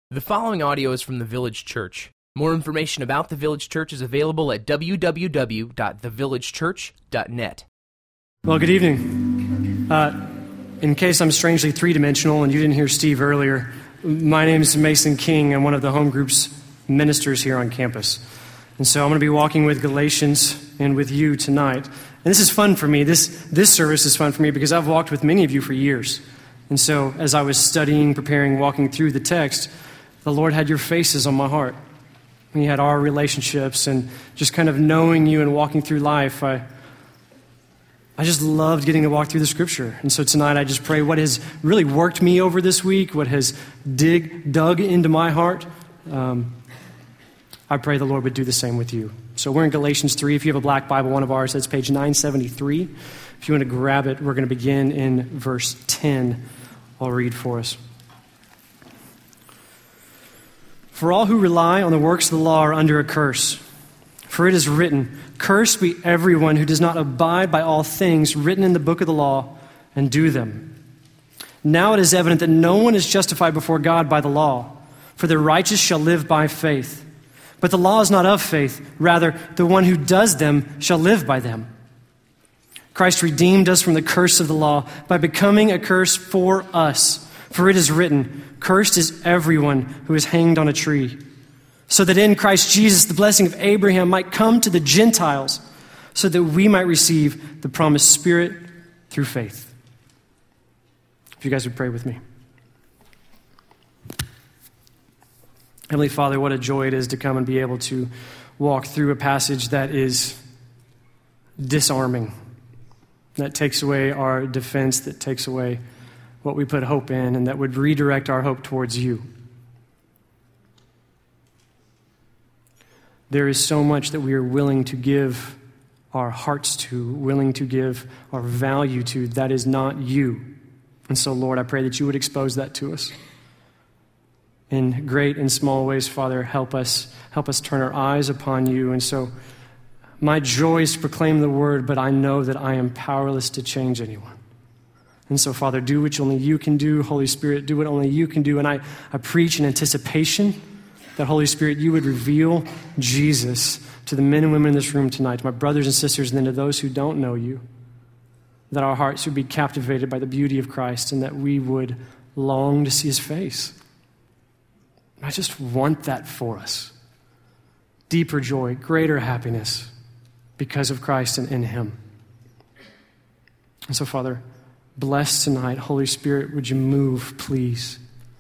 The following audio is from the Village Church. More information about the Village Church is available at www.thevillagechurch.net. Well, good evening. In case I'm strangely three-dimensional and you didn't hear Steve earlier, my name is Mason King. I'm one of the home group's ministers here on campus. And so I'm going to be walking with Galatians and with you tonight. And this is fun for me. This service is fun for me because I've walked with many of you for years. And so as I was studying, preparing, walking through the text, the Lord had your faces on my heart. He had our relationships and just kind of knowing you and walking through life. I just loved getting to walk through the Scripture. And so tonight I just pray what has really worked me over this week, what has dug into my heart, I pray the Lord would do the same with you. So we're in Galatians 3. If you have a black Bible, one of ours, that's page 973. If you want to grab it, we're going to begin in verse 10. I'll read for us. For all who rely on the works of the law are under a curse. For it is written, "Cursed be everyone who does not abide by all things written in the book of the law and do them." Now it is evident that no one is justified before God by the law, for the righteous shall live by faith. But the law is not of faith. Rather, the one who does them shall live by them. Christ redeemed us from the curse of the law by becoming a curse for us. For it is written, "Cursed is everyone who is hanged on a tree," so that in Christ Jesus the blessing of Abraham might come to the Gentiles, so that we might receive the promised Spirit through faith. If you guys would pray with me. Heavenly Father, what a joy it is to come and be able to walk through a passage that is disarming, that takes away our defense, that takes away what we put hope in, and that would redirect our hope towards you. There is so much that we are willing to give our hearts to, willing to give our value to, that is not you. And so, Lord, I pray that you would expose that to us. In great and small ways, Father, help us turn our eyes upon you. And so, my joy is to proclaim the word, but I know that I am powerless to change anyone. And so, Father, do what only you can do. Holy Spirit, do what only you can do. And I preach in anticipation that, Holy Spirit, you would reveal Jesus to the men and women in this room tonight, to my brothers and sisters, and then to those who don't know you, that our hearts would be captivated by the beauty of Christ and that we would long to see his face. I just want that for us. Deeper joy, greater happiness because of Christ and in him. And so, Father, bless tonight. Holy Spirit, would you move, please?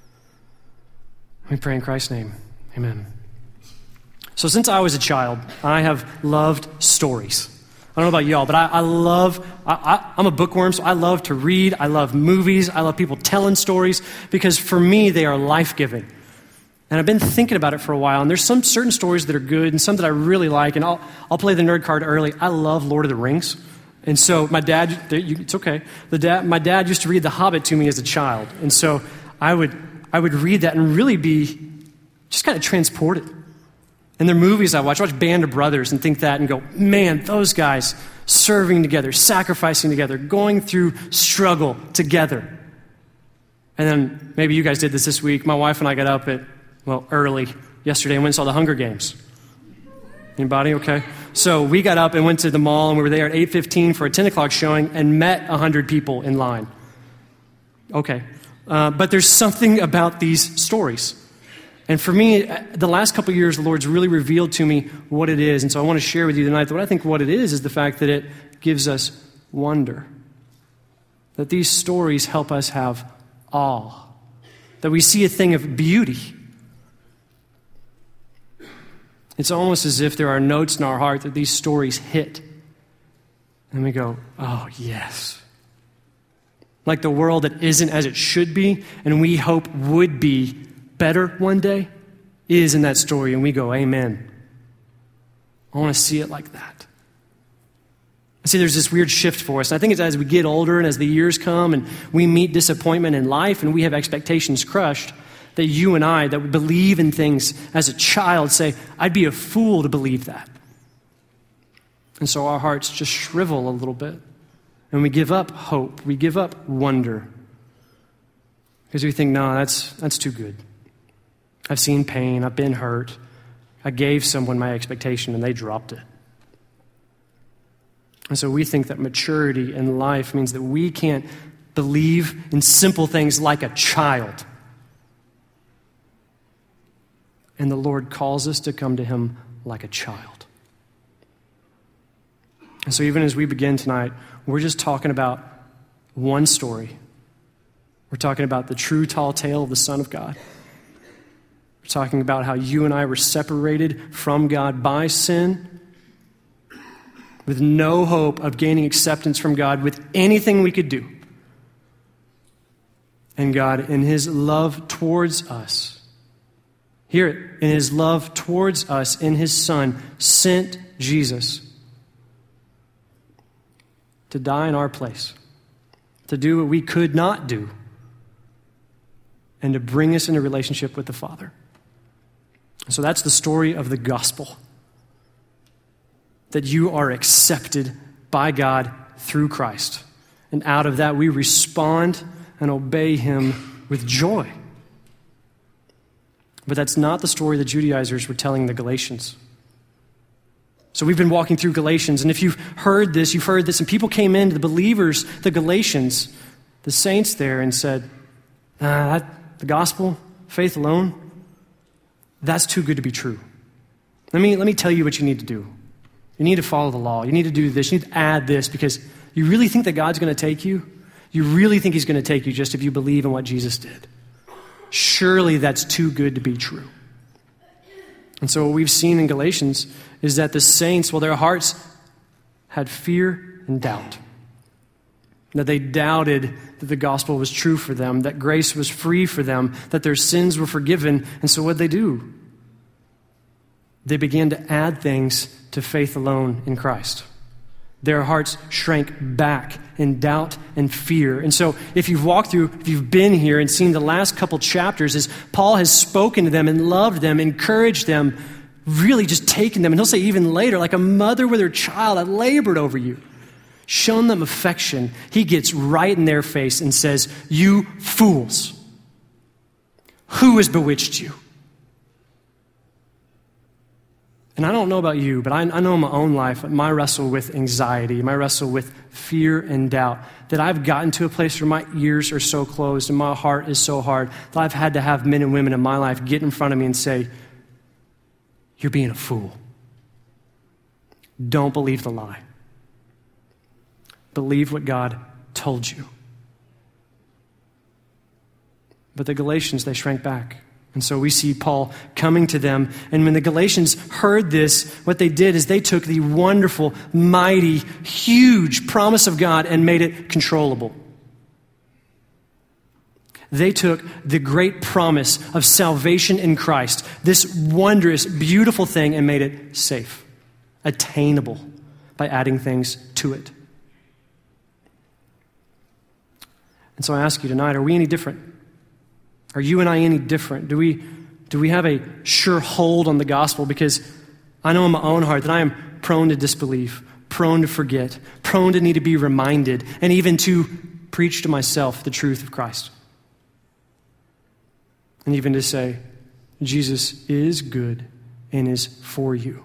We pray in Christ's name. Amen. So since I was a child, I have loved stories. I don't know about y'all, but I'm a bookworm, so I love to read. I love movies. I love people telling stories because for me, they are life-giving. And I've been thinking about it for a while, and there's some certain stories that are good and some that I really like, and I'll play the nerd card early. I love Lord of the Rings. And so my dad, it's okay. My dad used to read The Hobbit to me as a child. And so I would read that and really be just kind of transported. And there are movies I watch Band of Brothers and think that and go, man, those guys serving together, sacrificing together, going through struggle together. And then maybe you guys did this week. My wife and I got up early yesterday and went and saw the Hunger Games. Anybody? Okay. So we got up and went to the mall, and we were there at 8:15 for a 10 o'clock showing and met 100 people in line. Okay. But there's something about these stories. And for me, the last couple of years, the Lord's really revealed to me what it is. And so I want to share with you tonight that what I think what it is the fact that it gives us wonder. That these stories help us have awe. That we see a thing of beauty. It's almost as if there are notes in our heart that these stories hit. And we go, oh, yes. Like the world that isn't as it should be and we hope would be better one day is in that story. And we go, amen. I want to see it like that. I see there's this weird shift for us. And I think it's as we get older and as the years come and we meet disappointment in life and we have expectations crushed, that you and I, that we believe in things as a child, say, I'd be a fool to believe that. And so our hearts just shrivel a little bit. And we give up hope. We give up wonder. Because we think, no, that's too good. I've seen pain. I've been hurt. I gave someone my expectation and they dropped it. And so we think that maturity in life means that we can't believe in simple things like a child. And the Lord calls us to come to him like a child. And so even as we begin tonight, we're just talking about one story. We're talking about the true tall tale of the Son of God. We're talking about how you and I were separated from God by sin, with no hope of gaining acceptance from God with anything we could do. And God, in his love towards us, hear it, in his love towards us, in his Son, sent Jesus to die in our place, to do what we could not do, and to bring us into relationship with the Father. So that's the story of the gospel, that you are accepted by God through Christ. And out of that, we respond and obey him with joy. But that's not the story the Judaizers were telling the Galatians. So we've been walking through Galatians, and if you've heard this, and people came into the believers, the Galatians, the saints there, and said, the gospel, faith alone, that's too good to be true. Let me tell you what you need to do. You need to follow the law. You need to do this. You need to add this, because you really think that God's going to take you? You really think he's going to take you just if you believe in what Jesus did? Surely that's too good to be true. And so what we've seen in Galatians is that the saints, well, their hearts had fear and doubt. That they doubted that the gospel was true for them, that grace was free for them, that their sins were forgiven. And so what did they do? They began to add things to faith alone in Christ. Their hearts shrank back in doubt and fear. And so if you've been here and seen the last couple chapters, as Paul has spoken to them and loved them, encouraged them, really just taken them, and he'll say even later, like a mother with her child, I labored over you, shown them affection, he gets right in their face and says, you fools, who has bewitched you? And I don't know about you, but I know in my own life, my wrestle with anxiety, my wrestle with fear and doubt, that I've gotten to a place where my ears are so closed and my heart is so hard that I've had to have men and women in my life get in front of me and say, you're being a fool. Don't believe the lie. Believe what God told you. But the Galatians, they shrank back. And so we see Paul coming to them. And when the Galatians heard this, what they did is they took the wonderful, mighty, huge promise of God and made it controllable. They took the great promise of salvation in Christ, this wondrous, beautiful thing, and made it safe, attainable by adding things to it. And so I ask you tonight, are we any different? Are you and I any different? Do we have a sure hold on the gospel? Because I know in my own heart that I am prone to disbelief, prone to forget, prone to need to be reminded, and even to preach to myself the truth of Christ. And even to say, Jesus is good and is for you.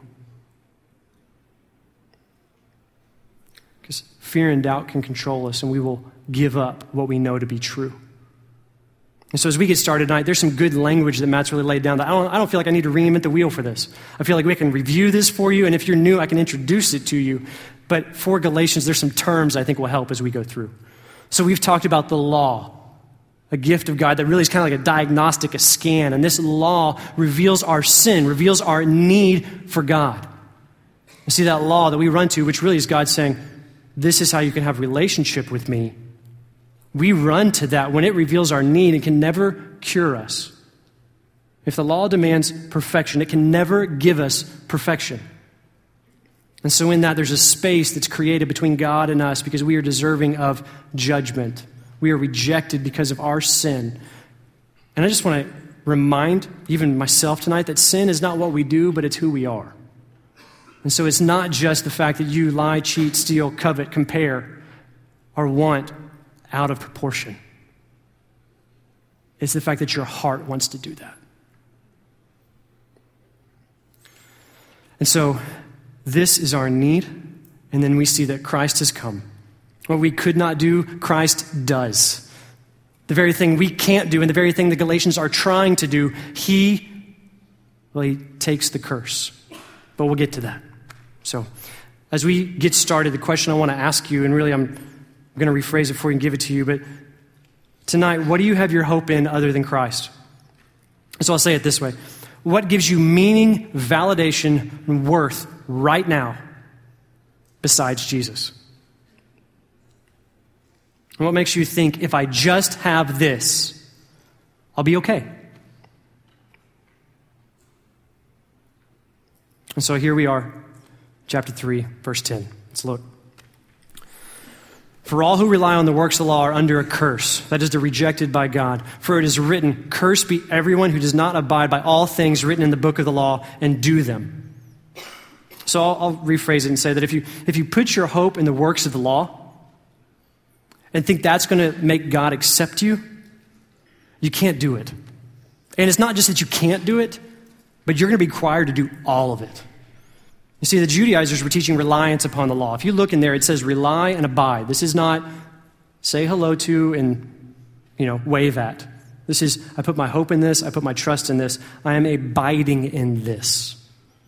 Because fear and doubt can control us, and we will give up what we know to be true. And so as we get started tonight, there's some good language that Matt's really laid down. I don't feel like I need to reinvent the wheel for this. I feel like we can review this for you, and if you're new, I can introduce it to you. But for Galatians, there's some terms I think will help as we go through. So we've talked about the law, a gift of God that really is kind of like a diagnostic, a scan. And this law reveals our sin, reveals our need for God. You see that law that we run to, which really is God saying, this is how you can have relationship with me. We run to that when it reveals our need and can never cure us. If the law demands perfection, it can never give us perfection. And so in that, there's a space that's created between God and us because we are deserving of judgment. We are rejected because of our sin. And I just want to remind even myself tonight that sin is not what we do, but it's who we are. And so it's not just the fact that you lie, cheat, steal, covet, compare, or want out of proportion. It's the fact that your heart wants to do that. And so this is our need, and then we see that Christ has come. What we could not do, Christ does. The very thing we can't do and the very thing the Galatians are trying to do, he takes the curse. But we'll get to that. So as we get started, the question I want to ask you, and really I'm going to rephrase it before we can give it to you, but tonight, what do you have your hope in other than Christ? So I'll say it this way. What gives you meaning, validation, and worth right now besides Jesus? And what makes you think, if I just have this, I'll be okay? And so here we are, chapter 3, verse 10. Let's look. For all who rely on the works of the law are under a curse, that is, they're rejected by God. For it is written, cursed be everyone who does not abide by all things written in the book of the law and do them. So I'll rephrase it and say that if you put your hope in the works of the law and think that's going to make God accept you, you can't do it. And it's not just that you can't do it, but you're going to be required to do all of it. You see, the Judaizers were teaching reliance upon the law. If you look in there, it says rely and abide. This is not say hello to and, wave at. This is, I put my hope in this, I put my trust in this, I am abiding in this.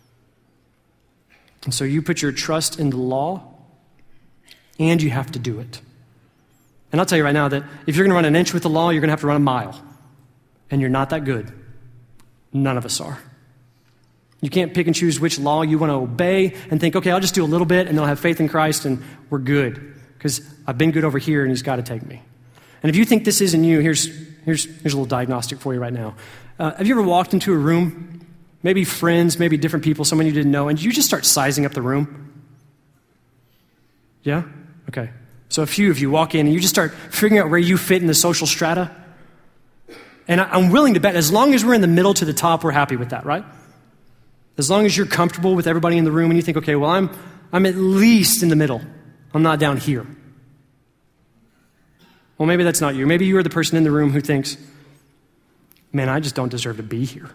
And so you put your trust in the law, and you have to do it. And I'll tell you right now that if you're going to run an inch with the law, you're going to have to run a mile. And you're not that good. None of us are. You can't pick and choose which law you want to obey and think, okay, I'll just do a little bit, and then I'll have faith in Christ, and we're good. Because I've been good over here, and he's got to take me. And if you think this isn't you, here's a little diagnostic for you right now. Have you ever walked into a room, maybe friends, maybe different people, someone you didn't know, and you just start sizing up the room? Yeah? Okay. So a few of you walk in, and you just start figuring out where you fit in the social strata. And I'm willing to bet, as long as we're in the middle to the top, we're happy with that, right? As long as you're comfortable with everybody in the room and you think, okay, well, I'm at least in the middle. I'm not down here. Well, maybe that's not you. Maybe you're the person in the room who thinks, man, I just don't deserve to be here.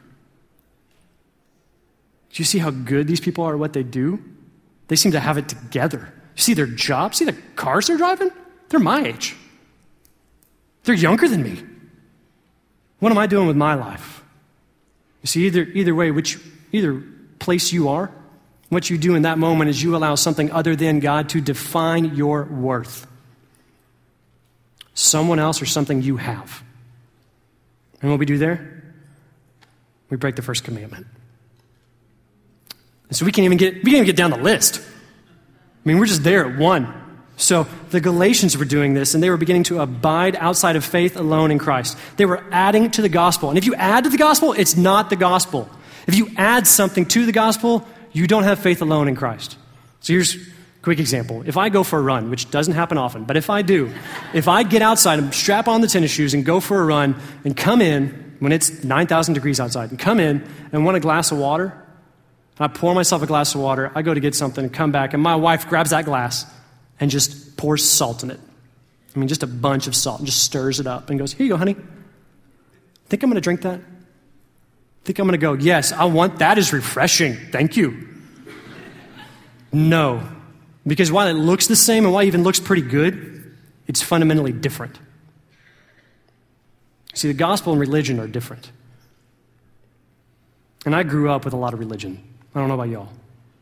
Do you see how good these people are at what they do? They seem to have it together. You see their jobs? See the cars they're driving? They're my age. They're younger than me. What am I doing with my life? You see, either way, either place you are, what you do in that moment is you allow something other than God to define your worth. Someone else or something you have. And what we do there? We break the first commandment. And so we can't even get down the list. I mean, we're just there at one. So the Galatians were doing this, and they were beginning to abide outside of faith alone in Christ. They were adding to the gospel. And if you add to the gospel, it's not the gospel. If you add something to the gospel, you don't have faith alone in Christ. So here's a quick example. If I go for a run, which doesn't happen often, but if I do, if I get outside and strap on the tennis shoes and go for a run and come in when it's 9,000 degrees outside and come in and want a glass of water, I pour myself a glass of water, I go to get something and come back, and my wife grabs that glass and just pours salt in it. I mean, just a bunch of salt, and just stirs it up and goes, here you go, honey. Think I'm going to drink that? Think I'm going to go, yes, I want that. Is refreshing. Thank you. No. Because while it looks the same and while it even looks pretty good, it's fundamentally different. See, the gospel and religion are different. And I grew up with a lot of religion. I don't know about y'all.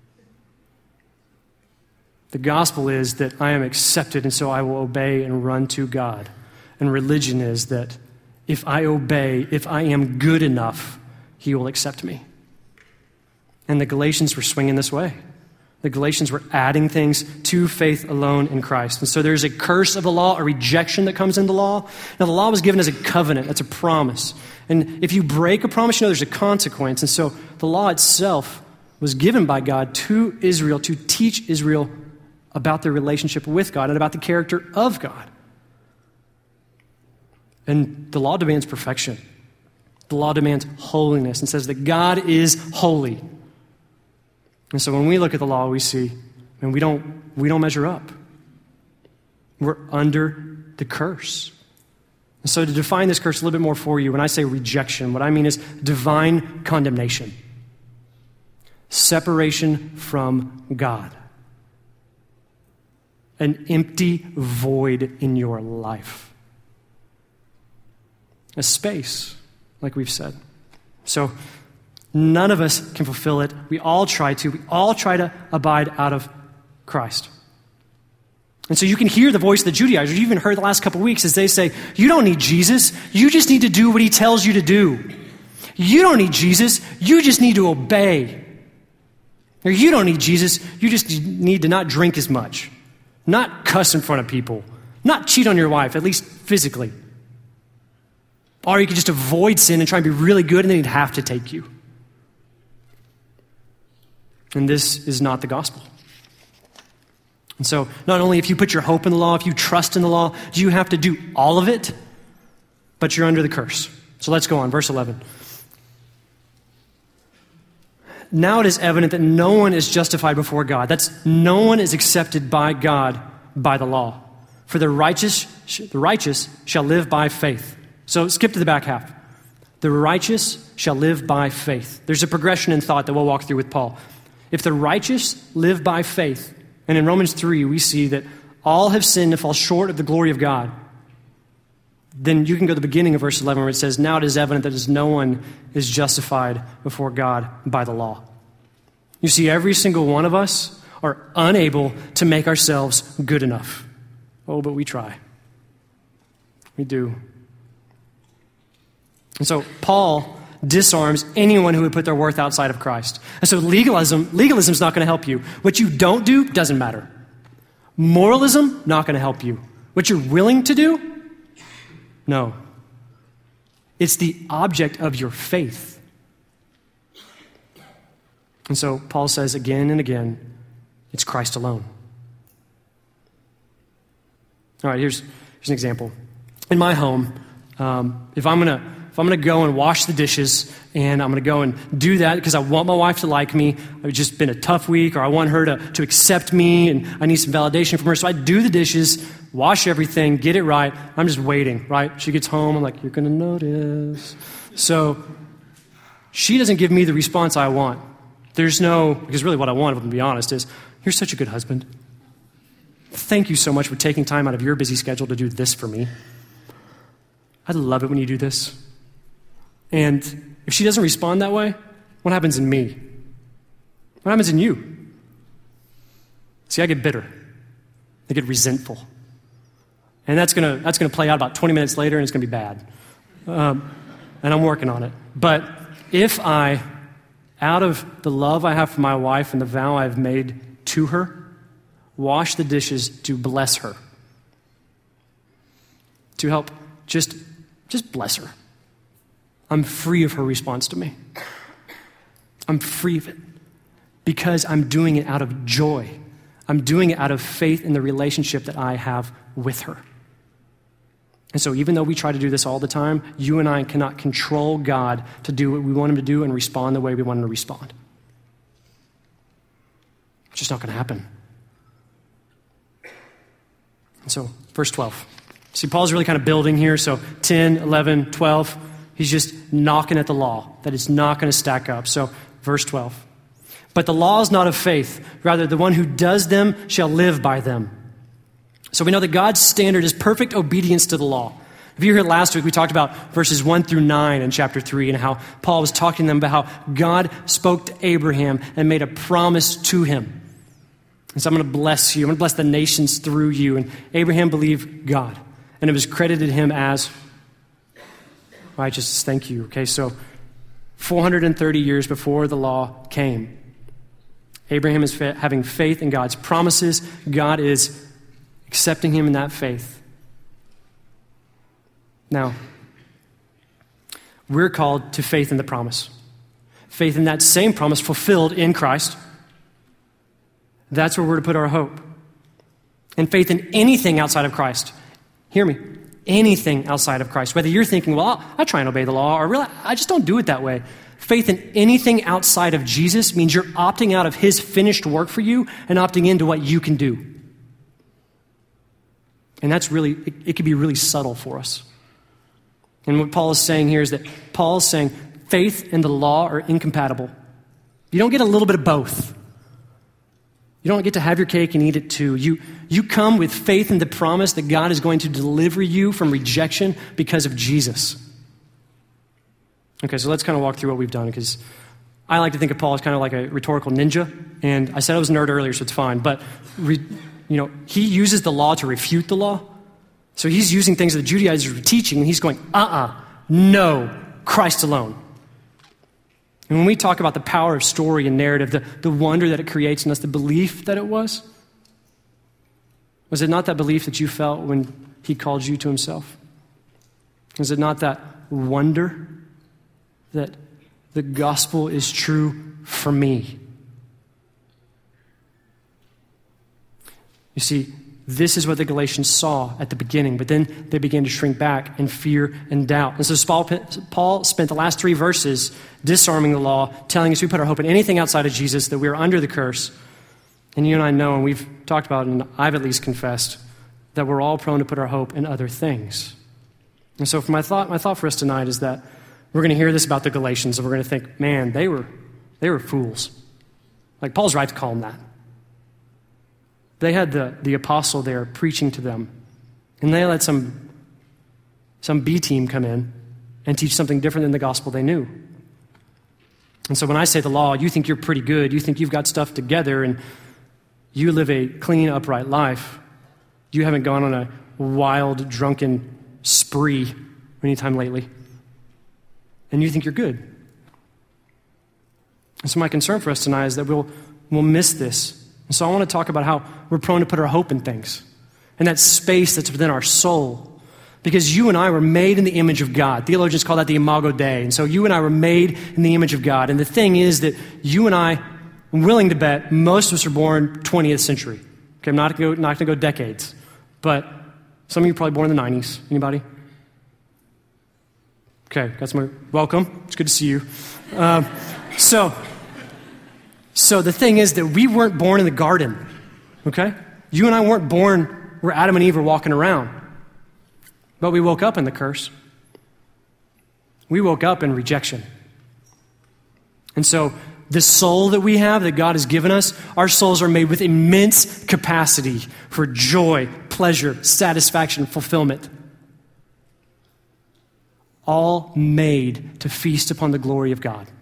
The gospel is that I am accepted, and so I will obey and run to God. And religion is that if I obey, if I am good enough, he will accept me. And the Galatians were swinging this way. The Galatians were adding things to faith alone in Christ. And so there's a curse of the law, a rejection that comes in the law. Now, the law was given as a covenant. That's a promise. And if you break a promise, you know there's a consequence. And so the law itself was given by God to Israel to teach Israel about their relationship with God and about the character of God. And the law demands perfection. The law demands holiness and says that God is holy. And so when we look at the law, we see, and we don't measure up. We're under the curse. And so to define this curse a little bit more for you, when I say rejection, what I mean is divine condemnation. Separation from God. An empty void in your life. A space, like we've said. So none of us can fulfill it. We all try to. We all try to abide out of Christ. And so you can hear the voice of the Judaizers. You even heard the last couple of weeks as they say, you don't need Jesus. You just need to do what he tells you to do. You don't need Jesus. You just need to obey. Or you don't need Jesus. You just need to not drink as much. Not cuss in front of people. Not cheat on your wife, at least physically. Or you could just avoid sin and try and be really good, and then he'd have to take you. And this is not the gospel. And so, not only if you put your hope in the law, if you trust in the law, do you have to do all of it, but you're under the curse. So let's go on, verse 11. Now it is evident that no one is justified before God. That's no one is accepted by God by the law. For the righteous shall live by faith. So skip to the back half. The righteous shall live by faith. There's a progression in thought that we'll walk through with Paul. If the righteous live by faith, and in Romans 3 we see that all have sinned and fall short of the glory of God, then you can go to the beginning of verse 11 where it says, now it is evident that no one is justified before God by the law. You see, every single one of us are unable to make ourselves good enough. Oh, but we try. We do. And so Paul disarms anyone who would put their worth outside of Christ. And so legalism is not going to help you. What you don't do doesn't matter. Moralism, not going to help you. What you're willing to do, no. It's the object of your faith. And so Paul says again and again, it's Christ alone. All right, here's an example. In my home, if I'm gonna go and wash the dishes, and I'm gonna go and do that because I want my wife to like me, it's just been a tough week, or I want her to accept me, and I need some validation from her. So I do the dishes, wash everything, get it right. I'm just waiting, right? She gets home, I'm like, you're gonna notice. So she doesn't give me the response I want. Because really what I want, if I'm gonna be honest, is, you're such a good husband. Thank you so much for taking time out of your busy schedule to do this for me. I love it when you do this. And if she doesn't respond that way, what happens in me? What happens in you? See, I get bitter. I get resentful. And that's gonna play out about 20 minutes later, and it's gonna be bad. And I'm working on it. But if I, out of the love I have for my wife and the vow I've made to her, wash the dishes to bless her, to help just bless her, I'm free of her response to me. I'm free of it because I'm doing it out of joy. I'm doing it out of faith in the relationship that I have with her. And so even though we try to do this all the time, you and I cannot control God to do what we want him to do and respond the way we want him to respond. It's just not going to happen. And so, verse 12. See, Paul's really kind of building here. So 10, 11, 12, he's just knocking at the law, that it's not going to stack up. So verse 12. But the law is not of faith. Rather, the one who does them shall live by them. So we know that God's standard is perfect obedience to the law. If you heard last week, we talked about verses 1 through 9 in chapter 3 and how Paul was talking to them about how God spoke to Abraham and made a promise to him. And so I'm going to bless you. I'm going to bless the nations through you. And Abraham believed God. And it was credited him as righteousness. Thank you. Okay, so 430 years before the law came, Abraham is having faith in God's promises. God is accepting him in that faith. Now, we're called to faith in the promise. Faith in that same promise fulfilled in Christ. That's where we're to put our hope. And faith in anything outside of Christ. Hear me. Anything outside of Christ. Whether you're thinking, well, I try and obey the law, or really, I just don't do it that way. Faith in anything outside of Jesus means you're opting out of his finished work for you and opting into what you can do. And that's really, it can be really subtle for us. And what Paul is saying here is that Paul is saying faith and the law are incompatible. You don't get a little bit of both. You don't get to have your cake and eat it too. You come with faith in the promise that God is going to deliver you from rejection because of Jesus. Okay, so let's kind of walk through what we've done, because I like to think of Paul as kind of like a rhetorical ninja. And I said I was a nerd earlier, so it's fine. But, he uses the law to refute the law. So he's using things that the Judaizers were teaching, and he's going, no, Christ alone. And when we talk about the power of story and narrative, the wonder that it creates in us, the belief that it was it not that belief that you felt when he called you to himself? Was it not that wonder that the gospel is true for me? You see, this is what the Galatians saw at the beginning, but then they began to shrink back in fear and doubt. And so Paul spent the last 3 verses disarming the law, telling us we put our hope in anything outside of Jesus, that we're under the curse. And you and I know, and we've talked about it, and I've at least confessed, that we're all prone to put our hope in other things. And so my thought for us tonight is that we're going to hear this about the Galatians, and we're going to think, man, they were fools. Like, Paul's right to call them that. They had the apostle there preaching to them, and they let some B team come in and teach something different than the gospel they knew. And so when I say the law, you think you're pretty good, you think you've got stuff together, and you live a clean, upright life. You haven't gone on a wild, drunken spree anytime lately. And you think you're good. And so my concern for us tonight is that we'll miss this. And so I want to talk about how we're prone to put our hope in things, and that space that's within our soul. Because you and I were made in the image of God. Theologians call that the imago Dei. And so you and I were made in the image of God. And the thing is that you and I, I'm willing to bet, most of us were born 20th century. Okay, I'm not going to go decades. But some of you were probably born in the 90s. Anybody? Okay, got some. Welcome. It's good to see you. So the thing is that we weren't born in the garden, okay? You and I weren't born where Adam and Eve were walking around. But we woke up in the curse. We woke up in rejection. And so the soul that we have, that God has given us, our souls are made with immense capacity for joy, pleasure, satisfaction, fulfillment. All made to feast upon the glory of God.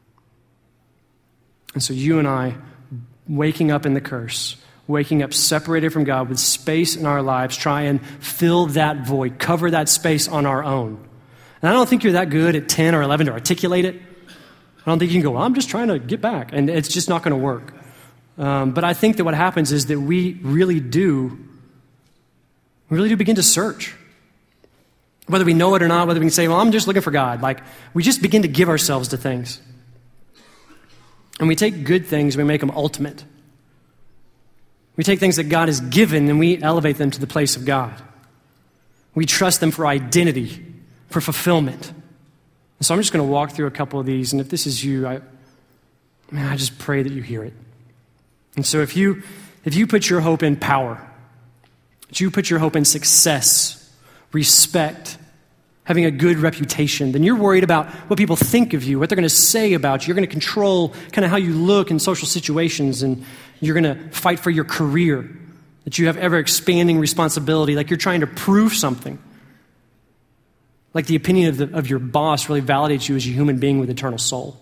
And so you and I, waking up in the curse, waking up separated from God with space in our lives, try and fill that void, cover that space on our own. And I don't think you're that good at 10 or 11 to articulate it. I don't think you can go, well, I'm just trying to get back. And it's just not going to work. But I think that what happens is that we really do begin to search. Whether we know it or not, whether we can say, well, I'm just looking for God. Like, we just begin to give ourselves to things. And we take good things and we make them ultimate. We take things that God has given and we elevate them to the place of God. We trust them for identity, for fulfillment. And so I'm just going to walk through a couple of these, and if this is you, I just pray that you hear it. And so if you put your hope in power, if you put your hope in success, respect, having a good reputation, then you're worried about what people think of you, what they're going to say about you. You're going to control kind of how you look in social situations, and you're going to fight for your career, that you have ever-expanding responsibility, like you're trying to prove something. Like the opinion of your boss really validates you as a human being with eternal soul.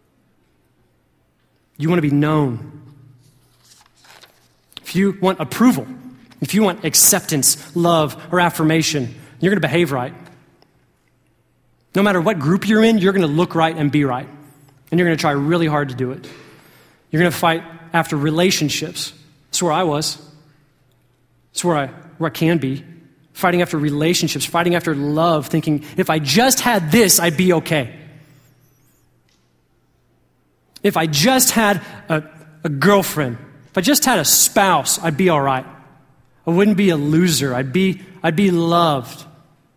You want to be known. If you want approval, if you want acceptance, love, or affirmation, you're going to behave right. No matter what group you're in, you're going to look right and be right. And you're going to try really hard to do it. You're going to fight after relationships. That's where I was. That's where I can be. Fighting after relationships, fighting after love, thinking, if I just had this, I'd be okay. If I just had a girlfriend, if I just had a spouse, I'd be all right. I wouldn't be a loser. I'd be loved.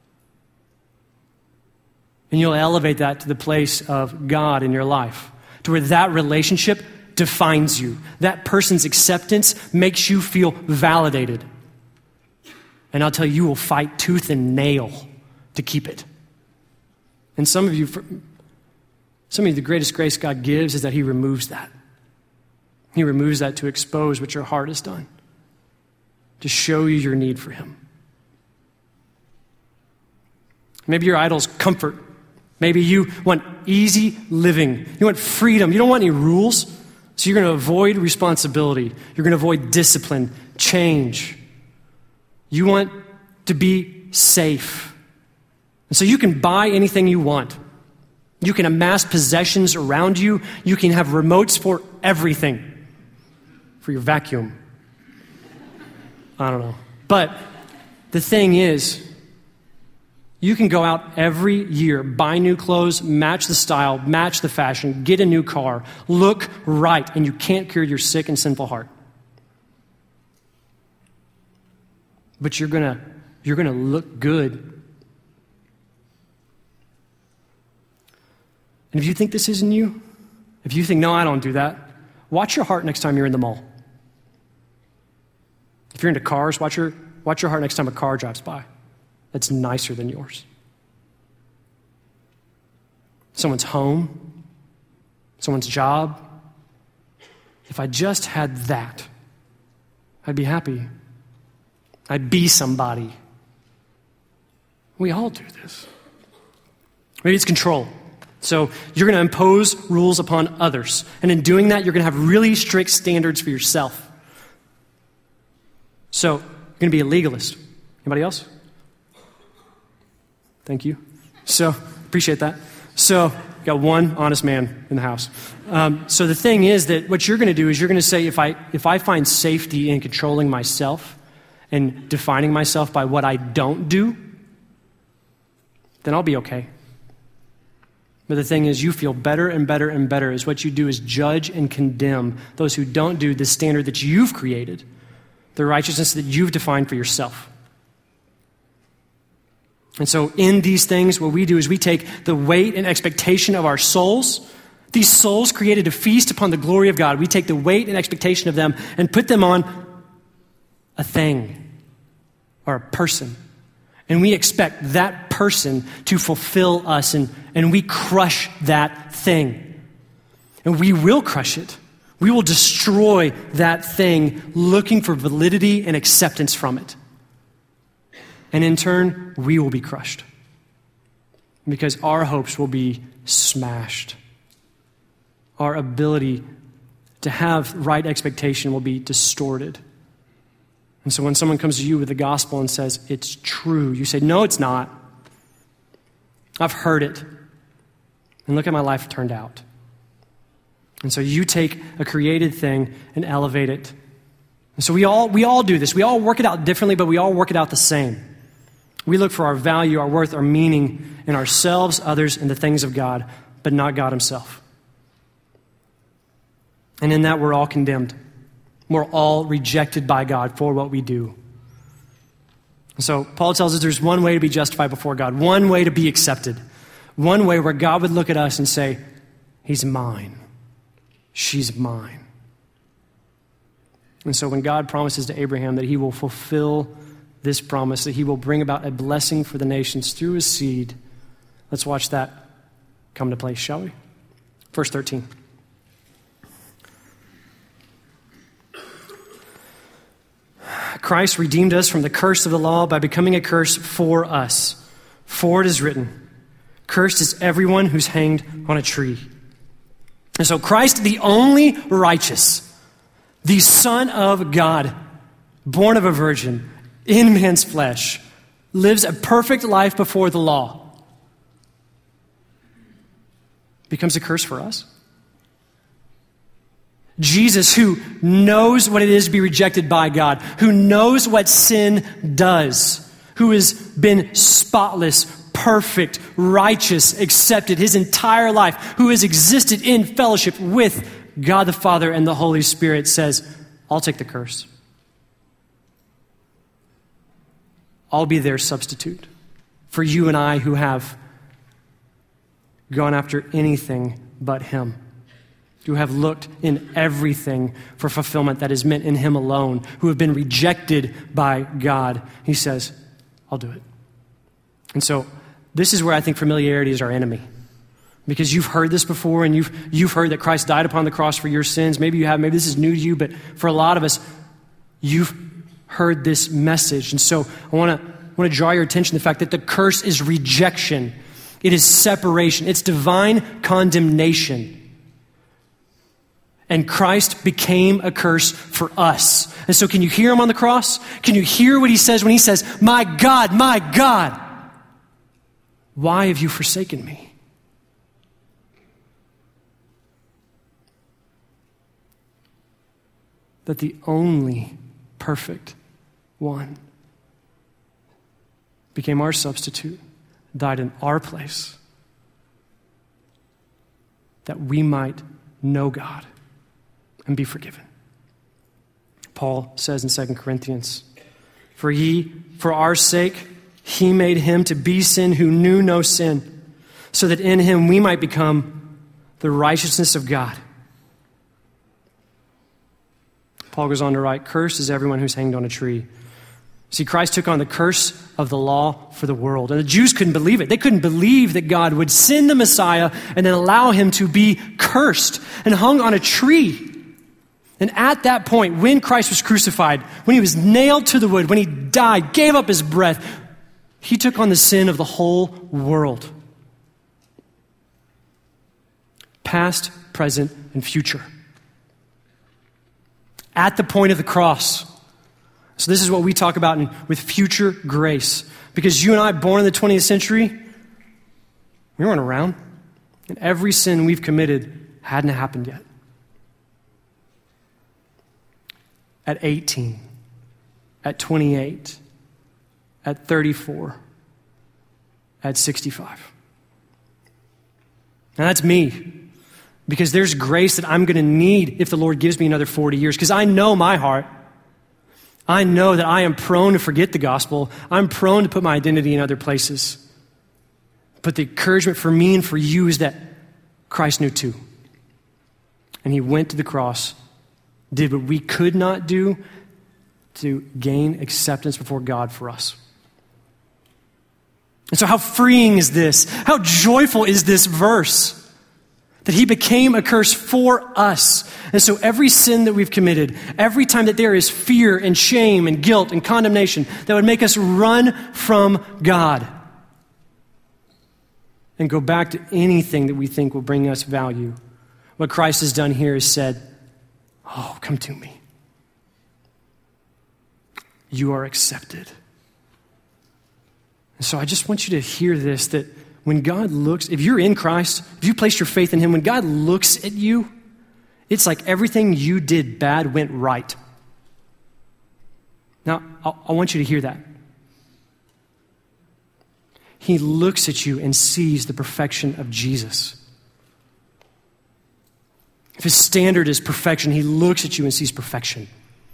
And you'll elevate that to the place of God in your life, to where that relationship defines you. That person's acceptance makes you feel validated. And I'll tell you, you will fight tooth and nail to keep it. And some of you, Some of you, the greatest grace God gives is that he removes that. He removes that to expose what your heart has done, to show you your need for him. Maybe your idol's comfort. Maybe you want easy living. You want freedom. You don't want any rules. So you're going to avoid responsibility. You're going to avoid discipline, change. You want to be safe. And so you can buy anything you want. You can amass possessions around you. You can have remotes for everything. For your vacuum. I don't know. But the thing is, you can go out every year, buy new clothes, match the style, match the fashion, get a new car, look right, and you can't cure your sick and sinful heart. But you're gonna look good. And if you think this isn't you, if you think, no, I don't do that, watch your heart next time you're in the mall. If you're into cars, watch your heart next time a car drives by that's nicer than yours. Someone's home, someone's job. If I just had that, I'd be happy. I'd be somebody. We all do this. Maybe it's control. So you're going to impose rules upon others. And in doing that, you're going to have really strict standards for yourself. So you're going to be a legalist. Anybody else? Thank you. So appreciate that. So got one honest man in the house. So the thing is that what you're going to do is you're going to say, if I find safety in controlling myself and defining myself by what I don't do, then I'll be okay. But the thing is, you feel better and better and better as what you do is judge and condemn those who don't do the standard that you've created, the righteousness that you've defined for yourself. And so in these things, what we do is we take the weight and expectation of our souls, these souls created to feast upon the glory of God. We take the weight and expectation of them and put them on a thing or a person. And we expect that person to fulfill us, and we crush that thing. And we will crush it. We will destroy that thing looking for validity and acceptance from it. And in turn, we will be crushed because our hopes will be smashed. Our ability to have right expectation will be distorted. And so when someone comes to you with the gospel and says, it's true, you say, no, it's not. I've heard it. And look at my life turned out. And so you take a created thing and elevate it. And so we all do this. We all work it out differently, but we all work it out the same. We look for our value, our worth, our meaning in ourselves, others, and the things of God, but not God himself. And in that, we're all condemned. We're all rejected by God for what we do. So Paul tells us there's one way to be justified before God, one way to be accepted, one way where God would look at us and say, he's mine. She's mine. And so when God promises to Abraham that he will fulfill this promise, that he will bring about a blessing for the nations through his seed, let's watch that come to place, shall we? Verse 13. Christ redeemed us from the curse of the law by becoming a curse for us. For it is written, cursed is everyone who's hanged on a tree. And so Christ, the only righteous, the Son of God, born of a virgin, in man's flesh, lives a perfect life before the law, becomes a curse for us. Jesus, who knows what it is to be rejected by God, who knows what sin does, who has been spotless, perfect, righteous, accepted his entire life, who has existed in fellowship with God the Father and the Holy Spirit, says, I'll take the curse. I'll be their substitute for you and I who have gone after anything but him, who have looked in everything for fulfillment that is meant in him alone, who have been rejected by God. He says, I'll do it. And so this is where I think familiarity is our enemy. because you've heard this before and you've heard that Christ died upon the cross for your sins. Maybe you have, maybe this is new to you, but for a lot of us, you've heard this message. And so I want to draw your attention to the fact that the curse is rejection. It is separation. It's divine condemnation. And Christ became a curse for us. And so can you hear him on the cross? Can you hear what he says when he says, my God, why have you forsaken me? That the only perfect one became our substitute, died in our place, that we might know God and be forgiven. Paul says in 2 Corinthians, for our sake, he made him to be sin who knew no sin, so that in him we might become the righteousness of God. Paul goes on to write, cursed is everyone who's hanged on a tree. See, Christ took on the curse of the law for the world. And the Jews couldn't believe it. They couldn't believe that God would send the Messiah and then allow him to be cursed and hung on a tree. And at that point, when Christ was crucified, when he was nailed to the wood, when he died, gave up his breath, he took on the sin of the whole world. Past, present, and future. At the point of the cross. So this is what we talk about with future grace. Because you and I, born in the 20th century, we weren't around. And every sin we've committed hadn't happened yet. At 18, at 28, at 34, at 65. Now that's me. Because there's grace that I'm going to need if the Lord gives me another 40 years. Because I know my heart. I know that I am prone to forget the gospel. I'm prone to put my identity in other places. But the encouragement for me and for you is that Christ knew too. And he went to the cross, did what we could not do to gain acceptance before God for us. And so how freeing is this? How joyful is this verse? That he became a curse for us. And so every sin that we've committed, every time that there is fear and shame and guilt and condemnation that would make us run from God and go back to anything that we think will bring us value, what Christ has done here is said, oh, come to me. You are accepted. And so I just want you to hear this, that when God looks, if you're in Christ, if you place your faith in him, when God looks at you, it's like everything you did bad went right. Now, I want you to hear that. He looks at you and sees the perfection of Jesus. If his standard is perfection, he looks at you and sees perfection.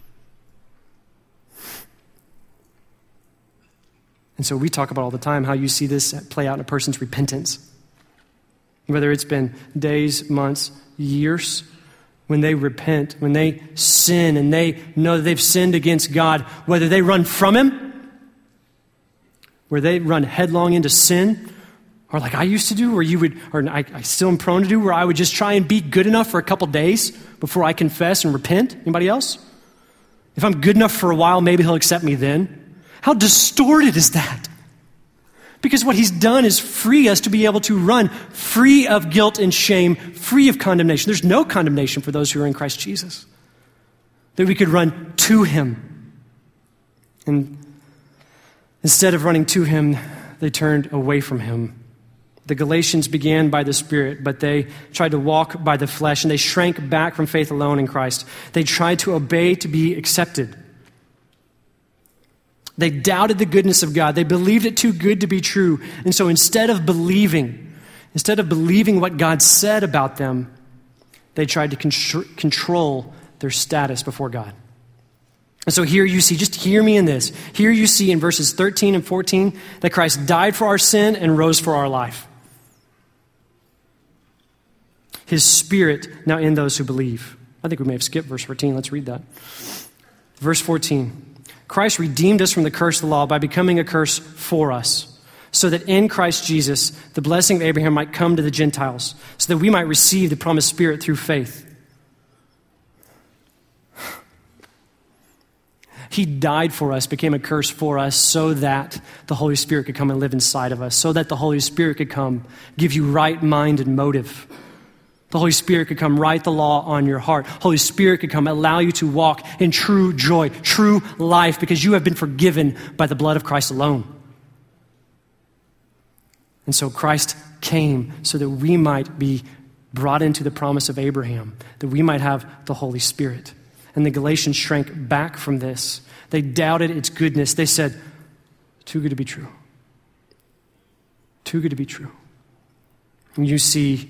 And so we talk about all the time how you see this play out in a person's repentance. Whether it's been days, months, years, when they repent, when they sin and they know that they've sinned against God, whether they run from him, where they run headlong into sin, or like I used to do, I still am prone to do, where I would just try and be good enough for a couple days before I confess and repent. Anybody else? If I'm good enough for a while, maybe he'll accept me then. How distorted is that? Because what he's done is free us to be able to run free of guilt and shame, free of condemnation. There's no condemnation for those who are in Christ Jesus. That we could run to him. And instead of running to him, they turned away from him. The Galatians began by the Spirit, but they tried to walk by the flesh, and they shrank back from faith alone in Christ. They tried to obey to be accepted. They doubted the goodness of God. They believed it too good to be true. And so instead of believing what God said about them, they tried to control their status before God. And so here you see, just hear me in this. Here you see in verses 13 and 14 that Christ died for our sin and rose for our life. His Spirit now in those who believe. I think we may have skipped verse 14. Let's read that. Verse 14. Christ redeemed us from the curse of the law by becoming a curse for us. so that in Christ Jesus, the blessing of Abraham might come to the Gentiles, so that we might receive the promised Spirit through faith. He died for us, became a curse for us, so that the Holy Spirit could come and live inside of us, so that the Holy Spirit could come give you right mind and motive. The Holy Spirit could come write the law on your heart. Holy Spirit could come allow you to walk in true joy, true life, because you have been forgiven by the blood of Christ alone. And so Christ came so that we might be brought into the promise of Abraham, that we might have the Holy Spirit. And the Galatians shrank back from this. They doubted its goodness. They said, too good to be true. Too good to be true. And you see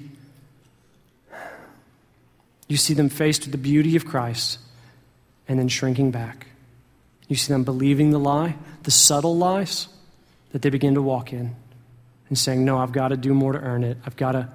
them faced with the beauty of Christ and then shrinking back. You see them believing the lie, the subtle lies that they begin to walk in and saying, no, I've got to do more to earn it. I've got to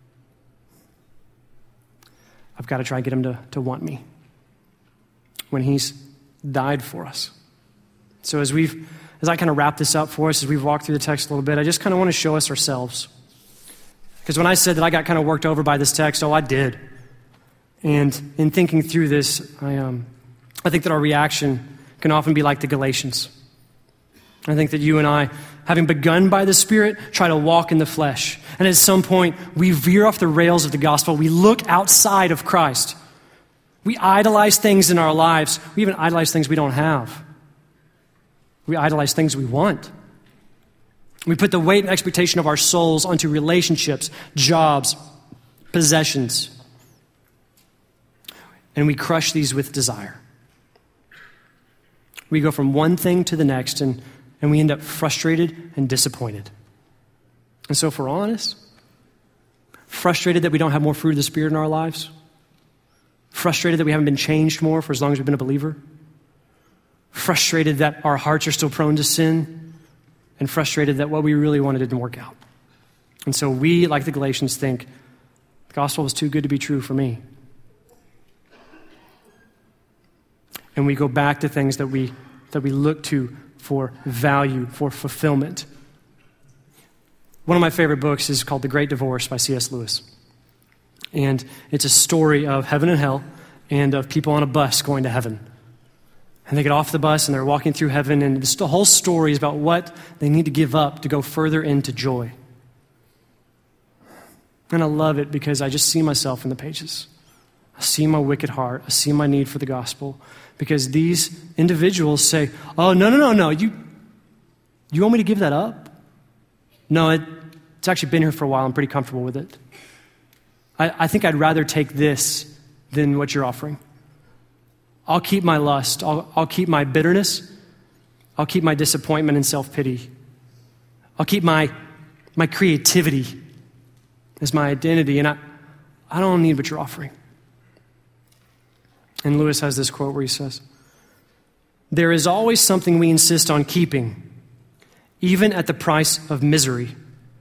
try and get him to want me when he's died for us. So as I kind of wrap this up for us, as we've walked through the text a little bit, I just kind of want to show us ourselves. Because when I said that I got kind of worked over by this text, I did. And in thinking through this, I think that our reaction can often be like the Galatians. I think that you and I, having begun by the Spirit, try to walk in the flesh. And at some point, we veer off the rails of the gospel. We look outside of Christ. We idolize things in our lives. We even idolize things we don't have. We idolize things we want. We put the weight and expectation of our souls onto relationships, jobs, possessions. And we crush these with desire. We go from one thing to the next, and we end up frustrated and disappointed. And so if we're honest, frustrated that we don't have more fruit of the Spirit in our lives, frustrated that we haven't been changed more for as long as we've been a believer, frustrated that our hearts are still prone to sin, and frustrated that what we really wanted didn't work out. And so we, like the Galatians, think the gospel was too good to be true for me. And we go back to things that we look to for value, for fulfillment. One of my favorite books is called The Great Divorce by C.S. Lewis. And it's a story of heaven and hell and of people on a bus going to heaven. And they get off the bus and they're walking through heaven, and the whole story is about what they need to give up to go further into joy. And I love it because I just see myself in the pages. I see my wicked heart. I see my need for the gospel. Because these individuals say, oh, no. You want me to give that up? No, it's actually been here for a while. I'm pretty comfortable with it. I think I'd rather take this than what you're offering. I'll keep my lust. I'll keep my bitterness. I'll keep my disappointment and self-pity. I'll keep my creativity as my identity. And I don't need what you're offering. And Lewis has this quote where he says, there is always something we insist on keeping, even at the price of misery.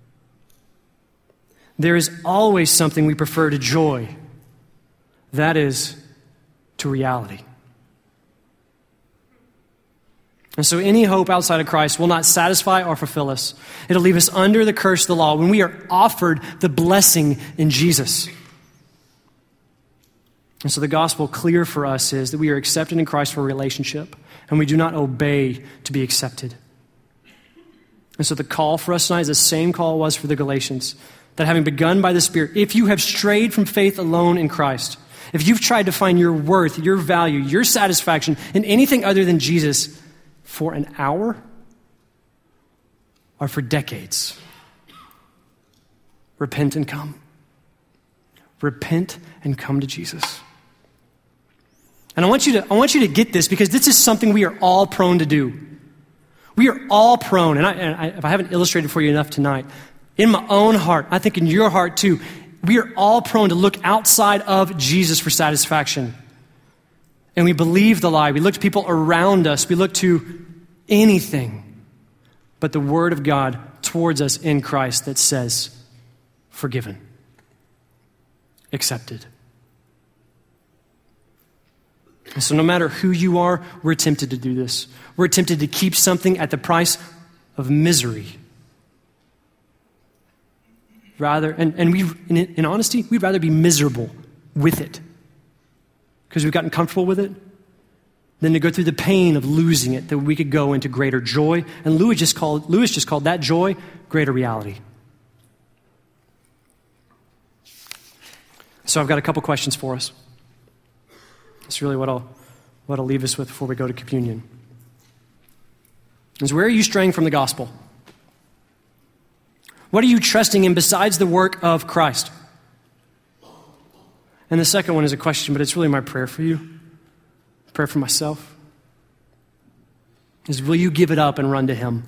There is always something we prefer to joy, that is, to reality. And so any hope outside of Christ will not satisfy or fulfill us. It'll leave us under the curse of the law when we are offered the blessing in Jesus. And so the gospel clear for us is that we are accepted in Christ for a relationship, and we do not obey to be accepted. And so the call for us tonight is the same call it was for the Galatians, that having begun by the Spirit, if you have strayed from faith alone in Christ, if you've tried to find your worth, your value, your satisfaction in anything other than Jesus for an hour or for decades, repent and come. Repent and come to Jesus. And I want you to get this, because this is something we are all prone to do. We are all prone, and if I haven't illustrated for you enough tonight, in my own heart, I think in your heart too, we are all prone to look outside of Jesus for satisfaction. And we believe the lie. We look to people around us. We look to anything but the Word of God towards us in Christ that says, forgiven, accepted. And so no matter who you are, we're tempted to do this. We're tempted to keep something at the price of misery. rather, and we, in honesty, we'd rather be miserable with it because we've gotten comfortable with it than to go through the pain of losing it, that we could go into greater joy. And Lewis just called that joy greater reality. So I've got a couple questions for us. That's really what I'll leave us with before we go to communion. Is where are you straying from the gospel? What are you trusting in besides the work of Christ? And the second one is a question, but it's really my prayer for you. Prayer for myself. Is will you give it up and run to Him?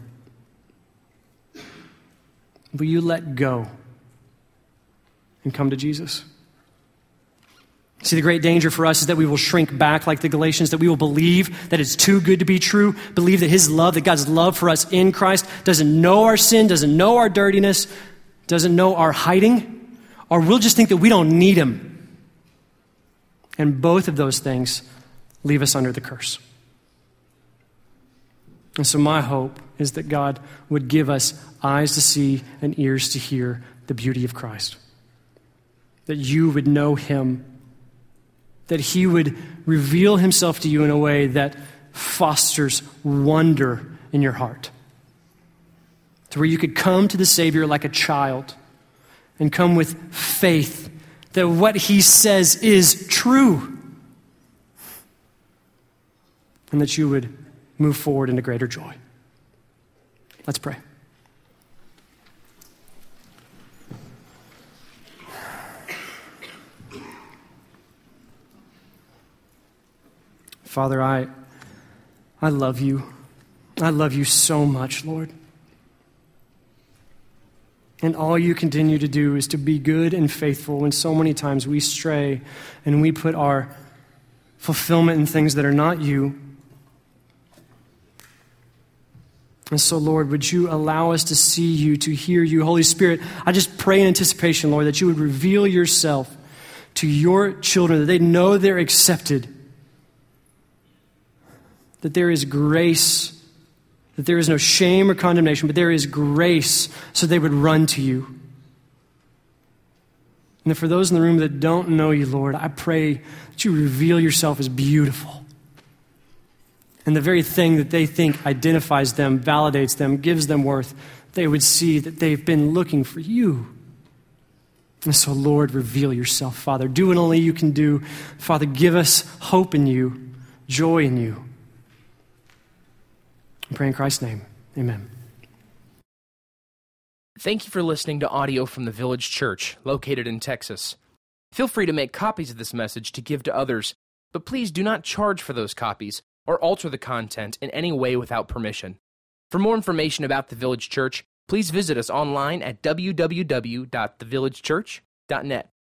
Will you let go and come to Jesus? See, the great danger for us is that we will shrink back like the Galatians, that we will believe that it's too good to be true, believe that His love, that God's love for us in Christ doesn't know our sin, doesn't know our dirtiness, doesn't know our hiding, or we'll just think that we don't need Him. And both of those things leave us under the curse. And so my hope is that God would give us eyes to see and ears to hear the beauty of Christ. That you would know Him, that He would reveal Himself to you in a way that fosters wonder in your heart. To where you could come to the Savior like a child and come with faith that what He says is true. And that you would move forward into greater joy. Let's pray. Father, I love you. I love you so much, Lord. And all you continue to do is to be good and faithful when so many times we stray and we put our fulfillment in things that are not you. And so, Lord, would you allow us to see you, to hear you? Holy Spirit, I just pray in anticipation, Lord, that you would reveal yourself to your children, that they know they're accepted, that there is grace, that there is no shame or condemnation, but there is grace, so they would run to you. And that for those in the room that don't know you, Lord, I pray that you reveal yourself as beautiful. And the very thing that they think identifies them, validates them, gives them worth, they would see that they've been looking for you. And so, Lord, reveal yourself, Father. Do what only you can do. Father, give us hope in you, joy in you. I pray in Christ's name. Amen. Thank you for listening to audio from the Village Church, located in Texas. Feel free to make copies of this message to give to others, but please do not charge for those copies or alter the content in any way without permission. For more information about the Village Church, please visit us online at www.thevillagechurch.net.